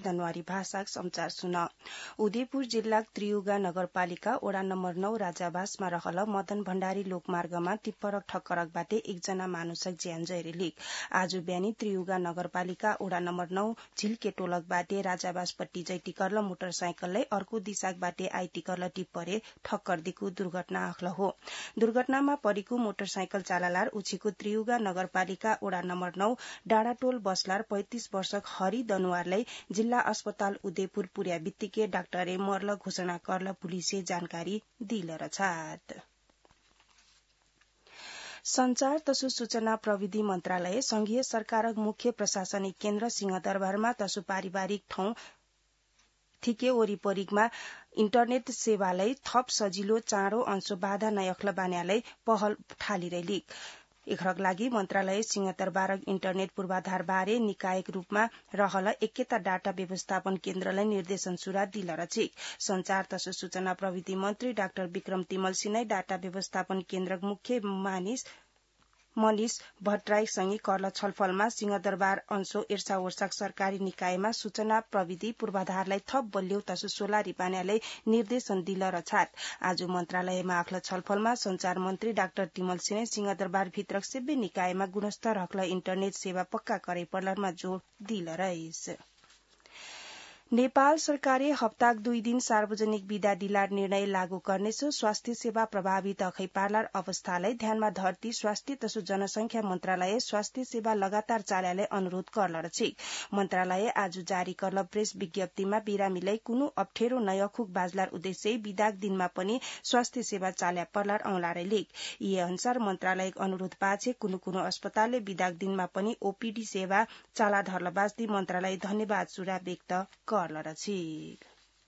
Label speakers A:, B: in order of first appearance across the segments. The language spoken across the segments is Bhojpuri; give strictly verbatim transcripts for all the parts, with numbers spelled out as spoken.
A: जनवरी भाषाक समाचार सुन उदयपुर जिल्ला त्रियुगा नगरपालिका वडा नम्बर नौ राजावासमा रहल मदन भण्डारी लोकमार्गमा टिप्परक ठक्करकबाटे एकजना मानुषक ज्यान जैरेलिक आज बिहानी त्रियुगा नगरपालिका वडा नम्बर नौ झिल्के टोलकबाटे राजावासपट्टि जै टिकर्ल मोटरसाइकललाई अर्को दिशाकबाटे आई टिकर्ल टिप्परे ठक्कर दिएको दुर्घटना अख्ल हो दुर्घटनामा परेको मोटरसाइकल चालकलार उछीको त्रियुगा नगरपालिका वडा नम्बर नौ डाँडाटोल बसलार पैंतीस वर्षक हरि दनुवारलाई जिल्ला अस्पताल उदयपुर पुर्या बित्तिके डाक्टरे मर्ल घोषणा कर्ल पुलिसे जानकारी दिल रछात संचार तसु सूचना प्रविधि मन्त्रालय संघीय सरकारक मुख्य प्रशासनिक केन्द्र सिंहदरबारमा तसु पारिवारिक ठाउँ थिके वरिपरिमा इन्टरनेट सेवालाई थप सजिलो चाँडो अंशो बाधा नयख्ल बान्यालाई पहल ठालिरहेलिक एखरक लागि मन्त्रालय सिंहदरबारक इन्टरनेट पूर्वाधार बारे निकायक रूपमा रहल एकेता डाटा व्यवस्थापन केन्द्रलाई निर्देशन सुरा दिल रछिक संचार तसु सूचना प्रविधि मन्त्री डाक्टर विक्रम तिमल सिन्हा डाटा व्यवस्थापन केन्द्रक मुख्य मानिस मनिष भट्टराईसँगै कर्ल छलफलमा सिंहदरबार अंशो इर्सा वर्षक सरकारी निकायमा सूचना प्रविधि पूर्वाधारलाई थप बलियो तसु सोलारी बान्यालाई निर्देशन दिल रछात आज मन्त्रालयमा आख्ल छलफलमा संचार मन्त्री डाक्टर तिमल सिन्हा सिंहदरबार भित्रक सेब्बे निकायमा गुणस्तर हक्ल इन्टरनेट सेवा पक्का करे पर्लरमा जोड़ दिल रहिस नेपाल सरकारले हप्ताक दुई दिन सार्वजनिक विदा दिलार निर्णय लागू गर्नेछ स्वास्थ्य सेवा प्रभावित अखै पार्लार अवस्थालाई ध्यानमा धरती स्वास्थ्य तसु जनसंख्या मन्त्रालय स्वास्थ्य सेवा लगातार चाल्याले अनुरोध गर्ल रछिक मन्त्रालय आज जारी कर्ल प्रेस विज्ञप्तिमा बिरामीलाई कुनु अप्ठेरो नयखुक बाजलार उद्देश्य विदाक दिनमा पनि स्वास्थ्य सेवा चाल्या पर्लार औंलारे लिक यी अनुसार मन्त्रालयक अनुरोध पाछे कुनु कुनु अस्पतालले विदाक दिनमा पनि ओपीडी सेवा चाला धर्ल बाजदी मन्त्रालय धन्यवाद सुरा व्यक्त गर्ल रछिक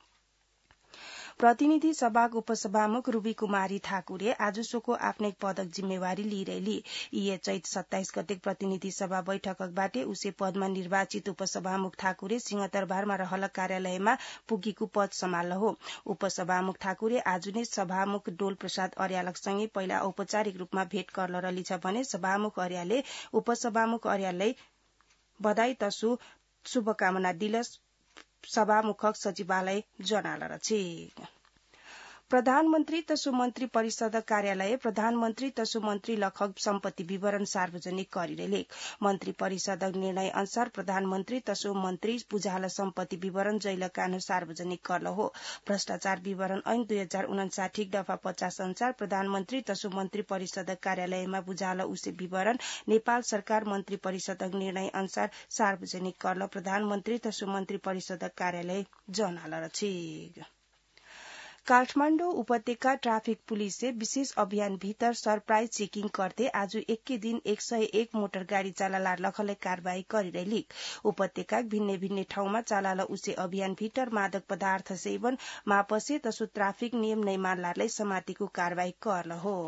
A: प्रतिनिधि सभाक उपसभामुख रूबी कुमारी ठाकुरे आजुसोको आफ्नै पदक जिम्मेवारी लिइरहेली यी चैत सत्ताइस गते प्रतिनिधि सभा बैठकबाटे उसे पदमा निर्वाचित उपसभामुख ठाकुरे सिंहदरबारमा रहल कार्यालयमा पुगीको पद सम्हाल्न हो उपसभामुख ठाकुरे आज नै सभामुख डोल प्रसाद अर्यालसँगै पहिला औपचारिक रूपमा भेट गर्न रलिछ भने सभामुख अर्यालले उपसभामुख अर्याललाई बधाई तसु शुभकामना दिलस सभामुखक सचिवालय जनाल रछिक प्रधानमन्त्री तसु मन्त्री परिषद कार्यालय प्रधानमन्त्री तसु मन्त्री लखक सम्पत्ति विवरण सार्वजनिक गरिरहेले मन्त्री परिषदक निर्णय अनुसार प्रधानमन्त्री तसु मन्त्री बुझाल सम्पत्ति विवरण जैलकानु सार्वजनिक गर्न हो भ्रष्टाचार विवरण ऐन दुई हजार उनासाठी दफा पचास अनुसार प्रधानमन्त्री तसु मन्त्री परिषदक कार्यालयमा बुझाल उसे विवरण नेपाल सरकार मन्त्री परिषदक निर्णय अनुसार सार्वजनिक गर्न प्रधानमन्त्री तसु मन्त्री परिषदक कार्यालय जनाल रछिक काठमाडौँ उपत्यका ट्राफिक पुलिसले विशेष अभियान भीतर सरप्राइज चेकिङ गर्दै आज एकै दिन एक सय एक मोटर गाड़ी चाललार लखलाई कारवाही गरिरहेलिक उपत्यका भिन्ने भिन्ने ठाउँमा चालाल उसे अभियान भीतर मादक पदार्थ सेवन मापसे तसु ट्राफिक नियम नै मान्लारलाई समातिको कारवाही गर्न हो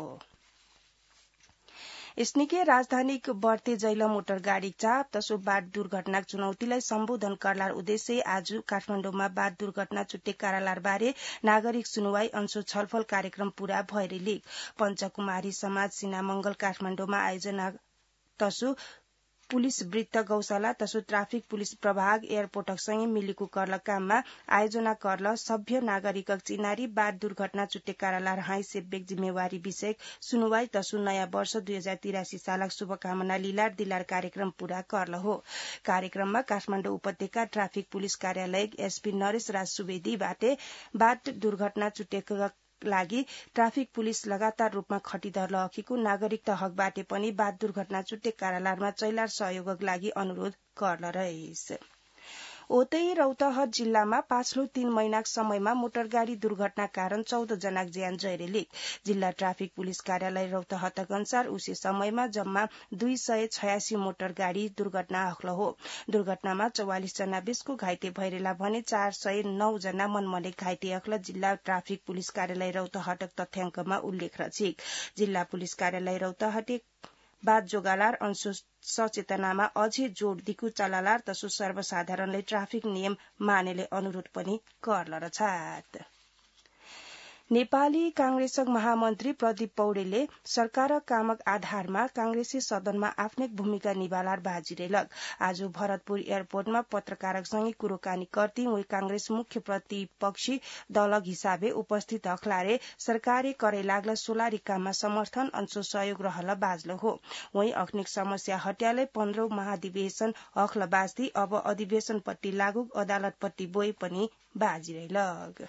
A: यसनिके राजधानीक बढ्ते जैल मोटर गाड़ी चाप तसो बाढ़ दुर्घटनाक चुनौतीलाई सम्बोधन गर्लार उद्देश्य आज काठमाडौँमा बाढ़ दुर्घटना चुट्टे कारालार बारे नागरिक सुनवाई अंशो छलफल कार्यक्रम पूरा भइरहेलिक पञ्चकुमारी समाज सिना मंगल काठमाडौँमा आयोजना तसु पुलिस वृत्त गौशाला तसु ट्राफिक पुलिस प्रभाग एयरपोर्टसँगै मिलेको कर्ल काममा आयोजना कर्ल सभ्य नागरिकक चिनारी बाढ़ दुर्घटना चुट्टे कारालार हाई सेब्बेक जिम्मेवारी विषय सुनवाई तसु नयाँ वर्ष दुई हजार तिरासी सालक शुभकामना लिलार दिलार कार्यक्रम पूरा कर्ल हो कार्यक्रममा काठमाडौँ उपत्यका ट्राफिक पुलिस कार्यालय एसपी नरेश राज सुवेदीबाटे बाढ़ दुर्घटना चुट्टेका लागि ट्राफिक पुलिस लगातार रूपमा खटिदर्ल अखिको नागरिकता हकबाटे पनि बाढ़ दुर्घटना चुट्टे कारालारमा चैलार सहयोगक लागि अनुरोध गर्न रहेछ ओतै रौतहट जिल्लामा पाछलो तीन महिनाक समयमा मोटरगाड़ी दुर्घटना कारण चौध जनाक ज्यान जैरेलिक जिल्ला ट्राफिक पुलिस कार्यालय रौतहटक अनुसार उसी समयमा जम्मा दुई सय छयासी मोटरगाड़ी दुर्घटना अख्ल हो दुर्घटनामा चौवालिस जना बीसको घाइते भइरेला भने चार सय नौ जना मनमने घाइते अख्ल जिल्ला ट्राफिक पुलिस कार्यालय रौतहटक तथ्याङ्कमा उल्लेख रछिक जिल्ला पुलिस कार्यालय रौतहटे बाद जोगालार अंशु सचेतनामा अझै जोड दिकु चलालार तसु सर्वसाधारणले ट्राफिक नियम मानेले अनुरोध पनि गर्न रछात नेपाली कांग्रेसक महामन्त्री प्रदीप पौडेलले सरकारक कामक आधारमा कांग्रेसी सदनमा आफ्नै भूमिका निभालार बाजिरेलक आज भरतपुर एयरपोर्टमा पत्रकारकसँगै कुरोकानी गर्दै उही कांग्रेस मुख्य प्रतिपक्षी दलक हिसाबे उपस्थित अखलारे सरकारी करे लाग्ला सोलारी काममा समर्थन अंशो सहयोग रहल बाजलो हो वही अग्निक समस्या हट्याले पन्ध्रौं महाधिवेशन अखल बाजदी अब अधिवेशनपट्टि लागू अदालतपट्टि बोई पनि बाजिरेलक।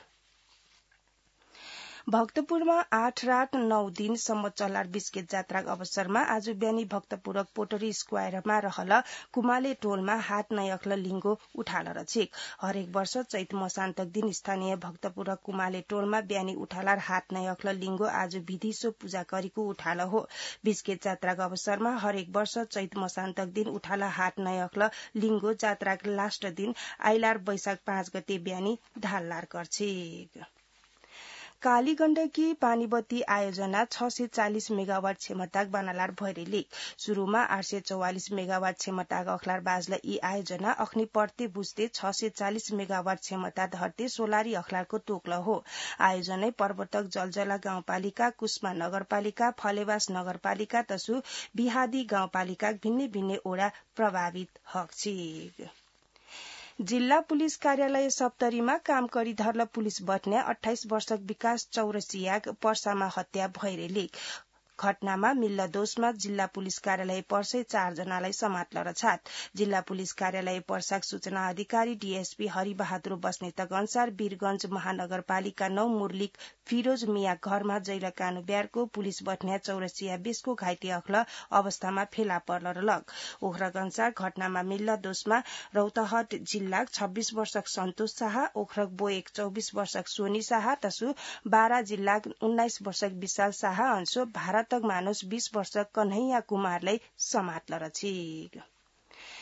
A: भक्तपुरमा आठ रात नौ दिनसम्म चलार बिस्केट जात्राक अवसरमा आज बिहानी भक्तपुरक पोटरी स्क्वायरमा रहल कुमाले टोलमा हात नै अख्ल लिङ्गो उठाल रछेक हरेक वर्ष चैत मसान्तक दिन स्थानीय भक्तपुरक कुमाले टोलमा बिहानी उठालार हात नै अख्ल लिङ्गो आज विधिसो पूजा गरेको उठाल हो। बिस्केट जात्राक अवसरमा हरेक वर्ष चैत मसान्तक दिन उठाला हात नै अख्ल लिङ्गो जात्राक लास्ट दिन आइलार वैशाख पाँच गते बिहानी ढाललार गर्छेक। काली गण्डकी पानीबत्ती आयोजना छ सय चालिस मेगावाट क्षमताक बनालार भैरेले शुरूमा आठ सय चौवालिस मेगावाट क्षमताक अखलार बाजला यी आयोजना अख्नी पढ्ते बुझ्ते छ सय चालिस मेगावाट क्षमता धरते सोलारी अखलारको टोक्ल हो। आयोजनै पर्वतक जलजला गाउँपालिका कुस्मा नगरपालिका फलेवास नगरपालिका तसु बिहादी गाउँपालिका भिन्ने भिन्ने ओडा प्रभावित हक। जिल्ला पुलिस कार्यालय सप्तरीमा काम करी धर्ल पुलिस बट्ने अठाइस वर्षक विकास चौरसियाक पर्सामा हत्या भइरेले घटनामा मिल्ल दोषमा जिल्ला पुलिस कार्यालय पर्सै चार जनालाई समात्ल रछात। जिल्ला पुलिस कार्यालय पर्साक सूचना अधिकारी डीएसपी हरिबहादुर बस्नेतक अनुसार वीरगंज महानगरपालिका नौ मुरलिक फिरोज मिया घरमा जैल कानु ब्यारको पुलिस बट्न्या चौरसिया बेसको घाइते अख्ल अवस्थामा फेला पर्ल रलक। ओखरक अनुसार घटनामा मिल्ल दोषमा रौतहट जिल्लाक छब्बीस वर्षक सन्तोष शाह ओखरक बोएक चौबीस वर्षक सोनी शाह तसु बारा जिल्लाक उन्नाइस वर्षक विशाल शाह अंशो भारत तक मानुस बीस वर्ष कन्हैया कुमारलाई समात्ल रछेक।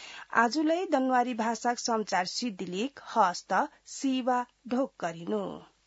A: आजुलाई दनवारी भाषाक समाचार सिद्धिलिक हस्त सिवा ढोक गरिनु।